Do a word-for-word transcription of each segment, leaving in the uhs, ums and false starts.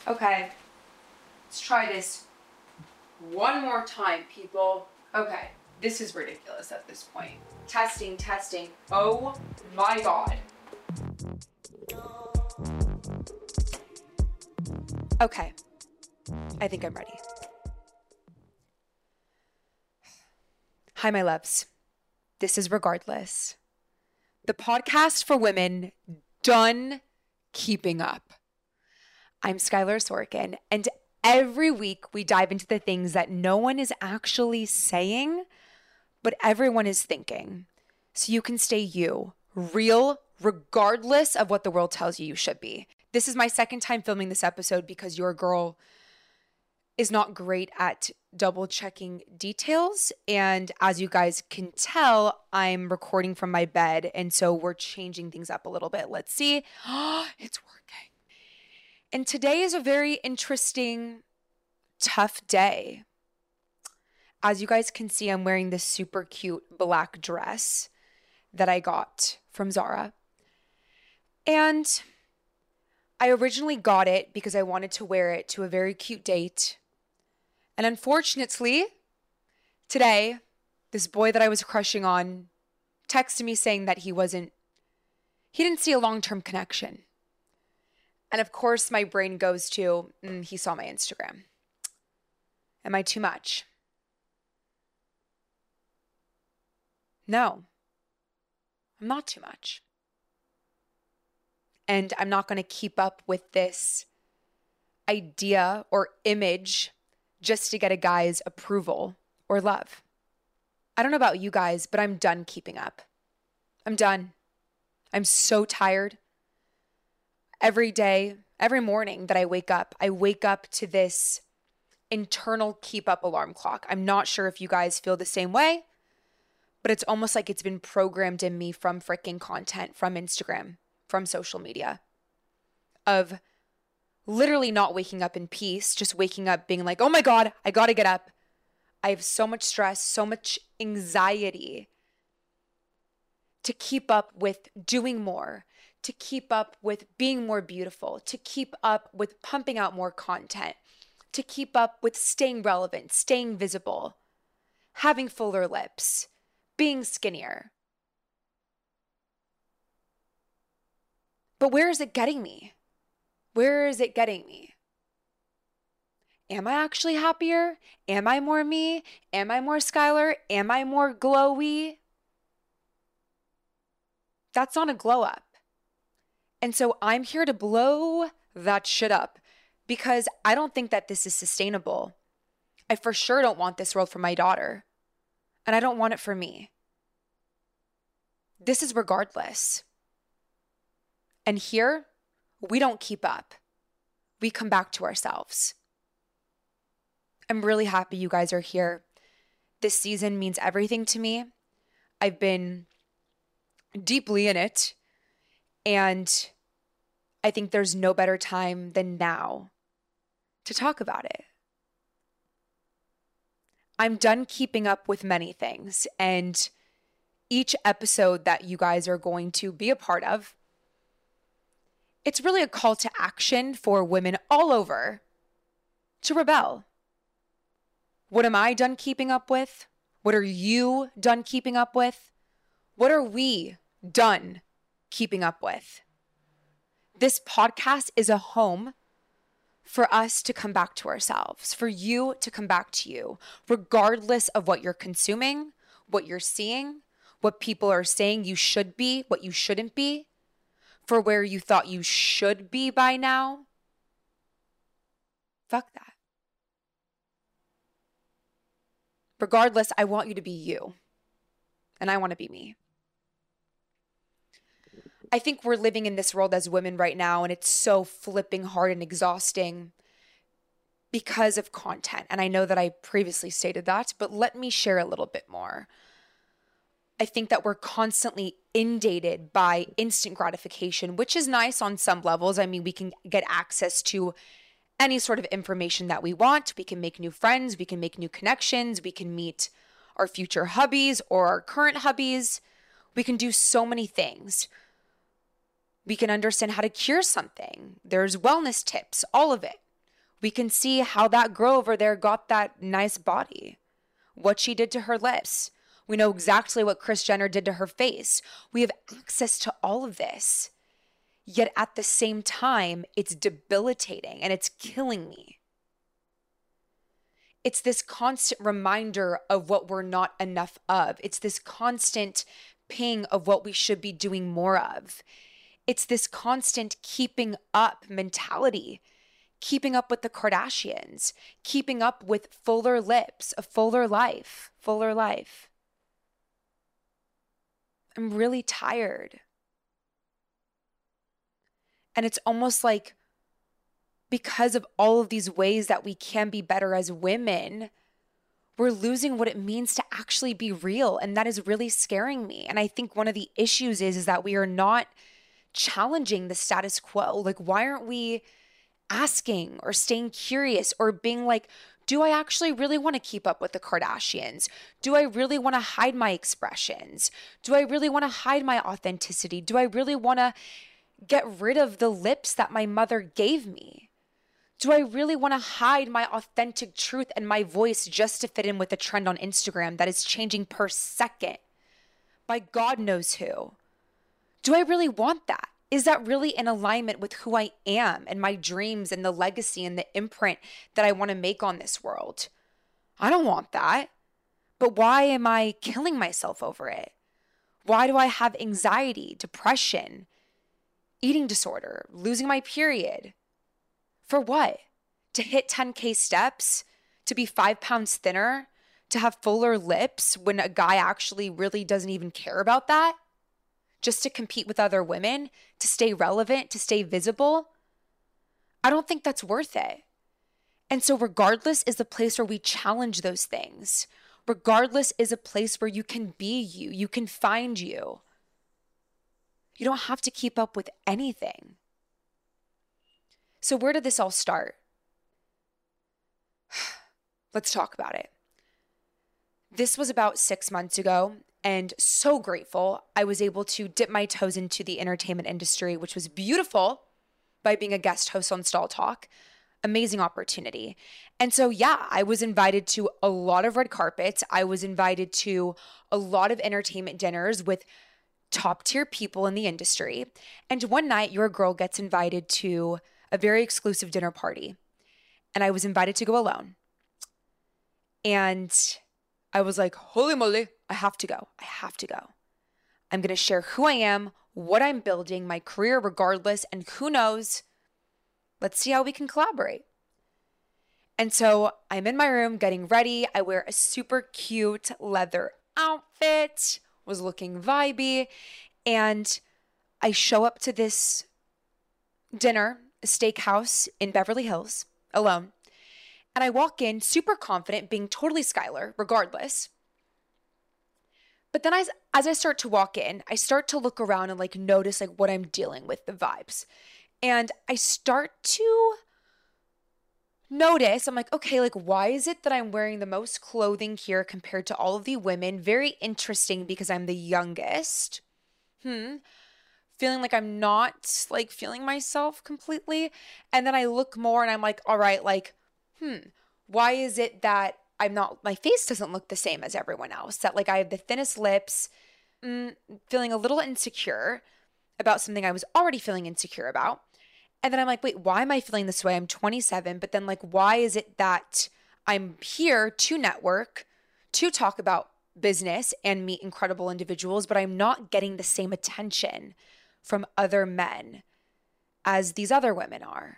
Okay, let's try this one more time, people. Okay, this is ridiculous at this point. Testing, testing. Oh my God. Okay, I think I'm ready. Hi, my loves. This is Regardless, the podcast for women done keeping up. I'm Skylar Sorkin, and every week we dive into the things that no one is actually saying, but everyone is thinking. So you can stay you, real, regardless of what the world tells you you should be. This is my second time filming this episode because your girl is not great at double checking details. And as you guys can tell, I'm recording from my bed. And so we're changing things up a little bit. Let's see. Oh, it's working. And today is a very interesting, tough day. As you guys can see, I'm wearing this super cute black dress that I got from Zara. And I originally got it because I wanted to wear it to a very cute date. And unfortunately, today, this boy that I was crushing on texted me saying that he wasn't, he didn't see a long-term connection. And of course, my brain goes to, mm, he saw my Instagram. Am I too much? No, I'm not too much. And I'm not going to keep up with this idea or image just to get a guy's approval or love. I don't know about you guys, but I'm done keeping up. I'm done. I'm so tired. Every day, every morning that I wake up, I wake up to this internal keep up alarm clock. I'm not sure if you guys feel the same way, but it's almost like it's been programmed in me from freaking content, from Instagram, from social media, of literally not waking up in peace, just waking up being like, oh my God, I gotta get up. I have so much stress, so much anxiety to keep up with doing more, to keep up with being more beautiful, to keep up with pumping out more content, to keep up with staying relevant, staying visible, having fuller lips, being skinnier. But where is it getting me? Where is it getting me? Am I actually happier? Am I more me? Am I more Skylar? Am I more glowy? That's not a glow up. And so I'm here to blow that shit up because I don't think that this is sustainable. I for sure don't want this world for my daughter. And I don't want it for me. This is Regardless. And here, we don't keep up. We come back to ourselves. I'm really happy you guys are here. This season means everything to me. I've been deeply in it. And I think there's no better time than now to talk about it. I'm done keeping up with many things. And each episode that you guys are going to be a part of, it's really a call to action for women all over to rebel. What am I done keeping up with? What are you done keeping up with? What are we done keeping up with? This podcast is a home for us to come back to ourselves, for you to come back to you, regardless of what you're consuming, what you're seeing, what people are saying you should be, what you shouldn't be, for where you thought you should be by now. Fuck that. Regardless, I want you to be you. And I want to be me. I think we're living in this world as women right now, and it's so flipping hard and exhausting because of content. And I know that I previously stated that, but let me share a little bit more. I think that we're constantly inundated by instant gratification, which is nice on some levels. I mean, we can get access to any sort of information that we want. We can make new friends. We can make new connections. We can meet our future hubbies or our current hubbies. We can do so many things. We can understand how to cure something. There's wellness tips, all of it. We can see how that girl over there got that nice body, what she did to her lips. We know exactly what Kris Jenner did to her face. We have access to all of this. Yet at the same time, it's debilitating and it's killing me. It's this constant reminder of what we're not enough of. It's this constant ping of what we should be doing more of. It's this constant keeping up mentality, keeping up with the Kardashians, keeping up with fuller lips, a fuller life, fuller life. I'm really tired. And it's almost like because of all of these ways that we can be better as women, we're losing what it means to actually be real. And that is really scaring me. And I think one of the issues is, is that we are not challenging the status quo. Like, why aren't we asking or staying curious or being like, do I actually really want to keep up with the Kardashians? Do I really want to hide my expressions? Do I really want to hide my authenticity? Do I really want to get rid of the lips that my mother gave me? Do I really want to hide my authentic truth and my voice just to fit in with the trend on Instagram that is changing per second by God knows who? Do I really want that? Is that really in alignment with who I am and my dreams and the legacy and the imprint that I want to make on this world? I don't want that. But why am I killing myself over it? Why do I have anxiety, depression, eating disorder, losing my period? For what? To hit ten K steps? To be five pounds thinner? To have fuller lips when a guy actually really doesn't even care about that? Just to compete with other women? To stay relevant? To stay visible? I don't think that's worth it. And so Regardless is the place where we challenge those things. Regardless is a place where you can be you. You can find you. You don't have to keep up with anything. So where did this all start? Let's talk about it. This was about six months ago, and so grateful I was able to dip my toes into the entertainment industry, which was beautiful, by being a guest host on Stall Talk. Amazing opportunity. And so, yeah, I was invited to a lot of red carpets. I was invited to a lot of entertainment dinners with top tier people in the industry. And one night, your girl gets invited to a very exclusive dinner party. And I was invited to go alone. And I was like, holy moly, I have to go. I have to go. I'm going to share who I am, what I'm building, my career regardless, and who knows, let's see how we can collaborate. And so I'm in my room getting ready. I wear a super cute leather outfit, was looking vibey, and I show up to this dinner, a steakhouse in Beverly Hills, alone. And I walk in super confident, being totally Skylar, regardless. But then as, as I start to walk in, I start to look around and like notice like what I'm dealing with, the vibes. And I start to notice, I'm like, okay, like why is it that I'm wearing the most clothing here compared to all of the women? Very interesting because I'm the youngest. Hmm. Feeling like I'm not like feeling myself completely. And then I look more and I'm like, all right, like, hmm, why is it that I'm not, my face doesn't look the same as everyone else? That like I have the thinnest lips, mm, feeling a little insecure about something I was already feeling insecure about. And then I'm like, wait, why am I feeling this way? I'm twenty-seven, but then like, why is it that I'm here to network, to talk about business and meet incredible individuals, but I'm not getting the same attention from other men as these other women are?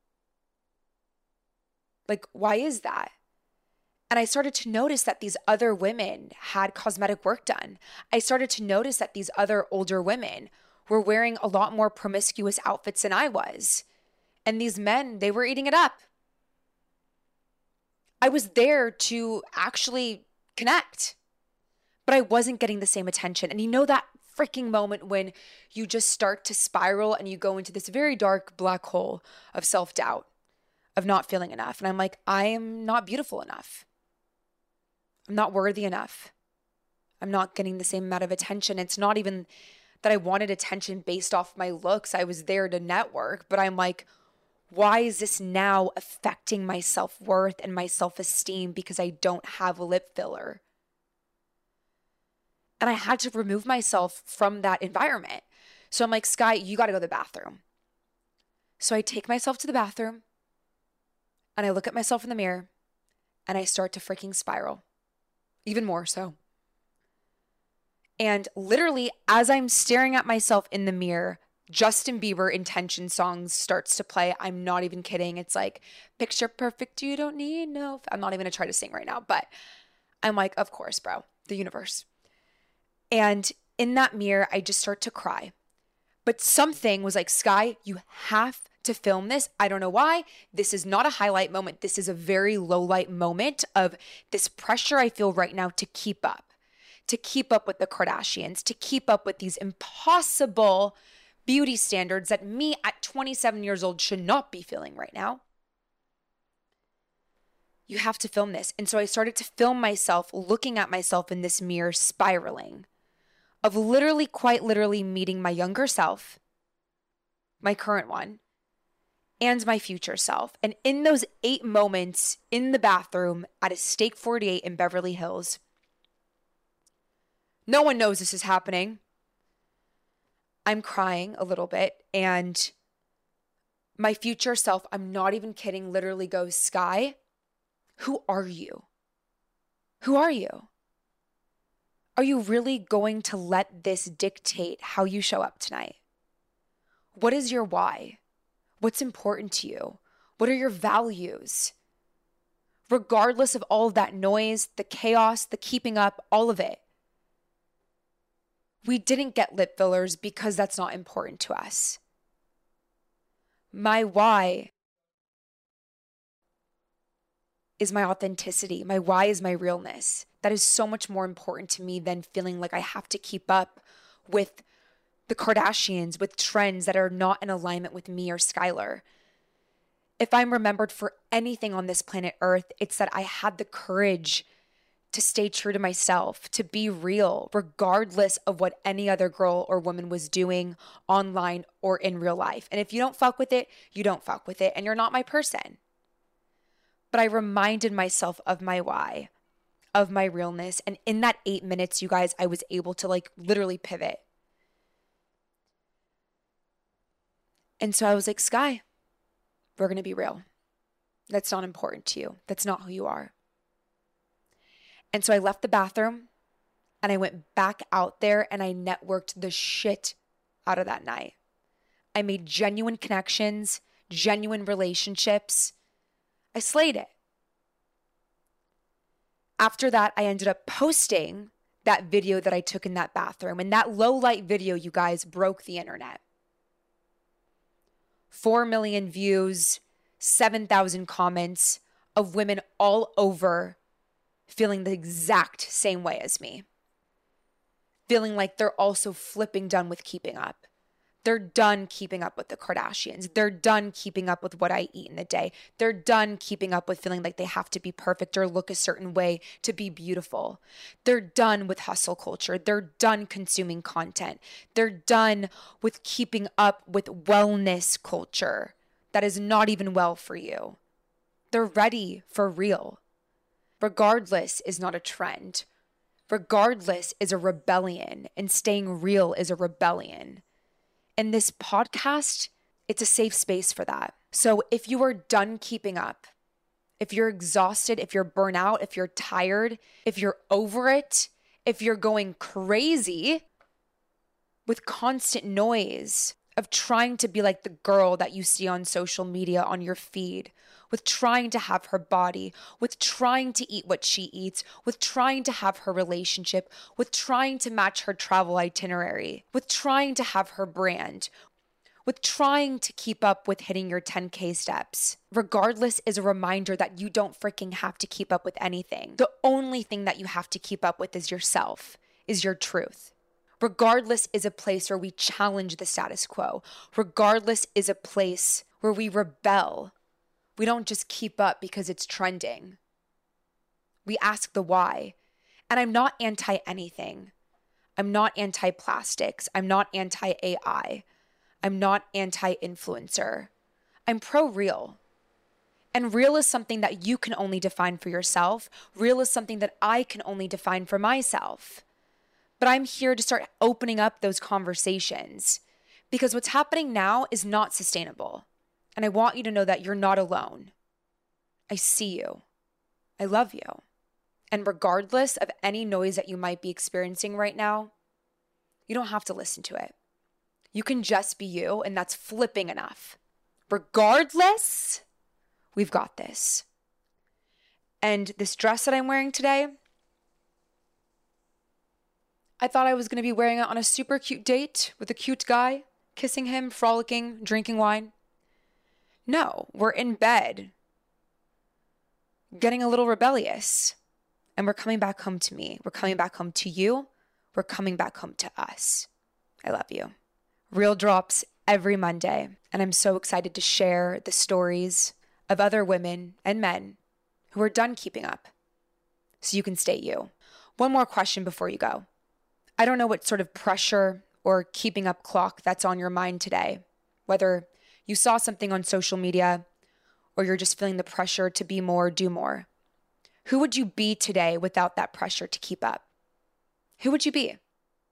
Like, why is that? And I started to notice that these other women had cosmetic work done. I started to notice that these other older women were wearing a lot more promiscuous outfits than I was. And these men, they were eating it up. I was there to actually connect, but I wasn't getting the same attention. And you know that freaking moment when you just start to spiral and you go into this very dark black hole of self-doubt, of not feeling enough. And I'm like, I am not beautiful enough. I'm not worthy enough. I'm not getting the same amount of attention. It's not even that I wanted attention based off my looks. I was there to network, but I'm like, Why is this now affecting my self-worth and my self-esteem because I don't have a lip filler? And I had to remove myself from that environment. So I'm like, Sky, you got to go to the bathroom. So I take myself to the bathroom and I look at myself in the mirror and I start to freaking spiral, even more so. And literally, as I'm staring at myself in the mirror, Justin Bieber Intention songs starts to play. I'm not even kidding. It's like, picture perfect, you don't need no. I'm not even going to try to sing right now, but I'm like, of course, bro, the universe. And in that mirror, I just start to cry. But something was like, Sky, you have to film this. I don't know why. This is not a highlight moment. This is a very low light moment of this pressure I feel right now to keep up, to keep up with the Kardashians, to keep up with these impossible beauty standards that me at twenty-seven years old should not be feeling right now. You have to film this. And so I started to film myself looking at myself in this mirror spiraling, of literally, quite literally meeting my younger self, my current one, and my future self. And in those eight moments in the bathroom at a Steak forty-eight in Beverly Hills, no one knows this is happening. I'm crying a little bit, and my future self, I'm not even kidding, literally goes, Sky, who are you? Who are you? Are you really going to let this dictate how you show up tonight? What is your why? What's important to you? What are your values? Regardless of all of that noise, the chaos, the keeping up, all of it. We didn't get lip fillers because that's not important to us. My why is my authenticity. My why is my realness. That is so much more important to me than feeling like I have to keep up with the Kardashians, with trends that are not in alignment with me or Skylar. If I'm remembered for anything on this planet Earth, it's that I had the courage to stay true to myself, to be real, regardless of what any other girl or woman was doing online or in real life. And if you don't fuck with it, you don't fuck with it, and you're not my person. But I reminded myself of my why, of my realness. And in that eight minutes, you guys, I was able to like literally pivot. And so I was like, Sky, we're going to be real. That's not important to you. That's not who you are. And so I left the bathroom and I went back out there and I networked the shit out of that night. I made genuine connections, genuine relationships. I slayed it. After that, I ended up posting that video that I took in that bathroom. And that low light video, you guys, broke the internet. Four million views, seven thousand comments of women all over feeling the exact same way as me. Feeling like they're also flipping done with keeping up. They're done keeping up with the Kardashians. They're done keeping up with what I eat in a day. They're done keeping up with feeling like they have to be perfect or look a certain way to be beautiful. They're done with hustle culture. They're done consuming content. They're done with keeping up with wellness culture that is not even well for you. They're ready for real. Regardless is not a trend. Regardless is a rebellion, and staying real is a rebellion. And this podcast, it's a safe space for that. So if you are done keeping up, if you're exhausted, if you're burnt out, if you're tired, if you're over it, if you're going crazy with constant noise of trying to be like the girl that you see on social media on your feed, with trying to have her body, with trying to eat what she eats, with trying to have her relationship, with trying to match her travel itinerary, with trying to have her brand, with trying to keep up with hitting your ten K steps. Regardless is a reminder that you don't freaking have to keep up with anything. The only thing that you have to keep up with is yourself, is your truth. Regardless is a place where we challenge the status quo. Regardless is a place where we rebel. We don't just keep up because it's trending. We ask the why. And I'm not anti anything. I'm not anti plastics. I'm not anti A I. I'm not anti influencer. I'm pro real. And real is something that you can only define for yourself. Real is something that I can only define for myself. But I'm here to start opening up those conversations because what's happening now is not sustainable. And I want you to know that you're not alone. I see you. I love you. And regardless of any noise that you might be experiencing right now, you don't have to listen to it. You can just be you, and that's flipping enough. Regardless, we've got this. And this dress that I'm wearing today, I thought I was going to be wearing it on a super cute date with a cute guy, kissing him, frolicking, drinking wine. No, we're in bed, getting a little rebellious. And we're coming back home to me. We're coming back home to you. We're coming back home to us. I love you. Real drops every Monday. And I'm so excited to share the stories of other women and men who are done keeping up so you can stay you. One more question before you go. I don't know what sort of pressure or keeping up clock that's on your mind today, whether you saw something on social media or you're just feeling the pressure to be more, do more. Who would you be today without that pressure to keep up? Who would you be?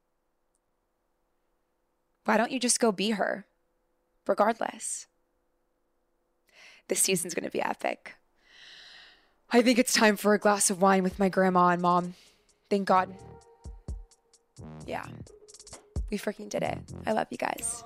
Why don't you just go be her, regardless? This season's going to be epic. I think it's time for a glass of wine with my grandma and mom. Thank God. Yeah, we freaking did it. I love you guys.